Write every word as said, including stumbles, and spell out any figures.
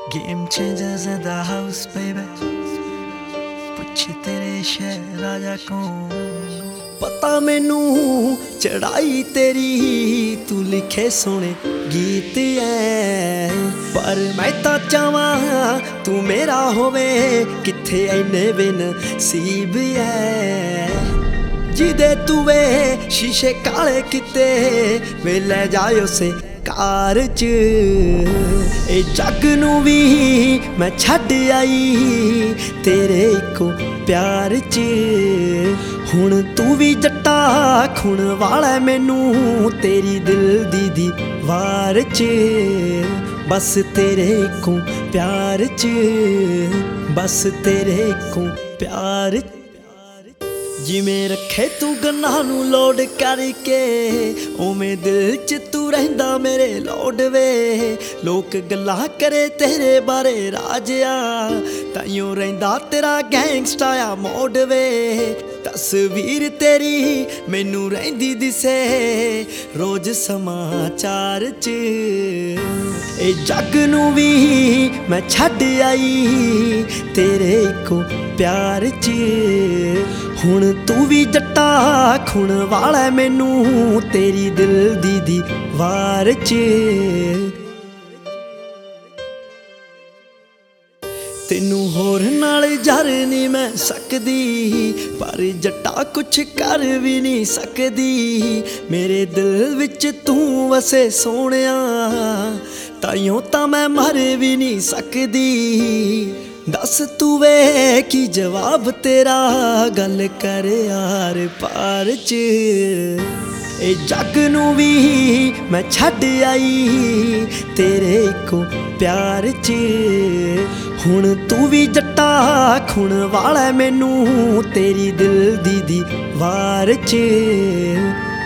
Game changers in the house, baby. ਪੁੱਛ ਤੇਰੇ ਸ਼ਹਿਰ ਰਾਜਾ ਕੌਣ? ਪਤਾ ਮੈਨੂੰ ਚੜਾਈ ਤੇਰੀ, ਤੂੰ ਲਿਖੇ ਸੋਹਣੇ ਗੀਤ ਐ, ਪਰ ਮੈਂ ਤਾਂ ਚਾਹਾਂ ਤੂੰ ਮੇਰਾ ਹੋਵੇ। ਕਿੱਥੇ ਐਨੇ ਬੇਨਸੀਬ ਐ ਜਿਹਦੇ ਤੂੰ ਵੇ ਸ਼ੀਸ਼ੇ ਕਾਲੇ ਕਿਤੇ ਵੇ ਲੈ ਜਾਇ ਉਸੇ ਕਾਰ ਚ। ਇਹ ਜੱਗ ਨੂੰ ਵੀ ਮੈਂ ਛੱਡ ਆਈ ਤੇਰੇ ਇੱਕੋ ਪਿਆਰ ਚ। ਹੁਣ ਤੂੰ ਵੀ ਜੱਟਾ ਖੁਣ ਵਾਲਾ ਮੈਨੂੰ ਤੇਰੀ ਦਿਲ ਦੀ ਦੀਵਾਰ ਚ। ਬਸ ਤੇਰੇ ਇੱਕੋ ਪਿਆਰ ਚ, ਬਸ ਤੇਰੇ ਇੱਕੋ ਪਿਆਰ। ਜਿਵੇਂ ਰੱਖੇ ਤੂੰ ਗੰਨਾਂ ਨੂੰ ਲੋਡ ਕਰਕੇ, ਉਵੇਂ ਦਿਲ ਚ ਤੂੰ ਰਹਿੰਦਾ ਮੇਰੇ ਲੋਡ ਵੇ। ਲੋਕ ਗੱਲਾਂ ਕਰੇ ਤੇਰੇ ਬਾਰੇ ਰਾਜਿਆ, ਤਾਈਓ ਰਹਿੰਦਾ ਤੇਰਾ ਗੈਂਗਸਟਾ ਆ ਮੋਡ ਵੇ। ਤਸਵੀਰ ਤੇਰੀ ਮੈਨੂੰ ਰਹਿੰਦੀ ਦਿਸੇ ਰੋਜ਼ ਸਮਾਚਾਰ ਚ। ਇਹ ਜੱਗ ਨੂੰ ਵੀ ਮੈਂ ਛੱਡ ਆਈ ਤੇਰੇ ਇੱਕੋ ਪਿਆਰ ਚ। ਹੁਣ ਤੂੰ ਵੀ ਜੱਟਾ ਖੁਣ ਵਾਲਾ ਮੈਨੂੰ ਤੇਰੀ ਦਿਲ ਦੀ ਦੀਵਾਰ ਚ। ਤੈਨੂੰ ਹੋਰ ਨਾਲ ਜਰ ਨਹੀਂ ਮੈਂ ਸਕਦੀ, ਪਰ ਜੱਟਾ ਕੁਛ ਕਰ ਵੀ ਨਹੀਂ ਸਕਦੀ। ਮੇਰੇ ਦਿਲ ਵਿੱਚ ਤੂੰ ਵਸੇ ਸੋਹਣਿਆ, ਤਾਈਓ ਤਾਂ ਮੈਂ ਮਰ ਵੀ ਨਹੀਂ ਸਕਦੀ। ਦੱਸ ਤੂੰ ਵੇ ਕੀ ਜਵਾਬ ਤੇਰਾ, ਗੱਲ ਕਰ ਯਾਰ ਪਾਰ ਚ। ਇਹ ਜੱਗ ਨੂੰ ਵੀ ਮੈਂ ਛੱਡ ਆਈ ਤੇਰੇ ਇੱਕੋ ਪਿਆਰ ਚ। ਹੁਣ ਤੂੰ ਵੀ ਜੱਟਾ ਖੁਣ ਵਾਲਾ ਮੈਨੂੰ ਤੇਰੀ ਦਿਲ ਦੀ ਦੀਵਾਰ ਚ।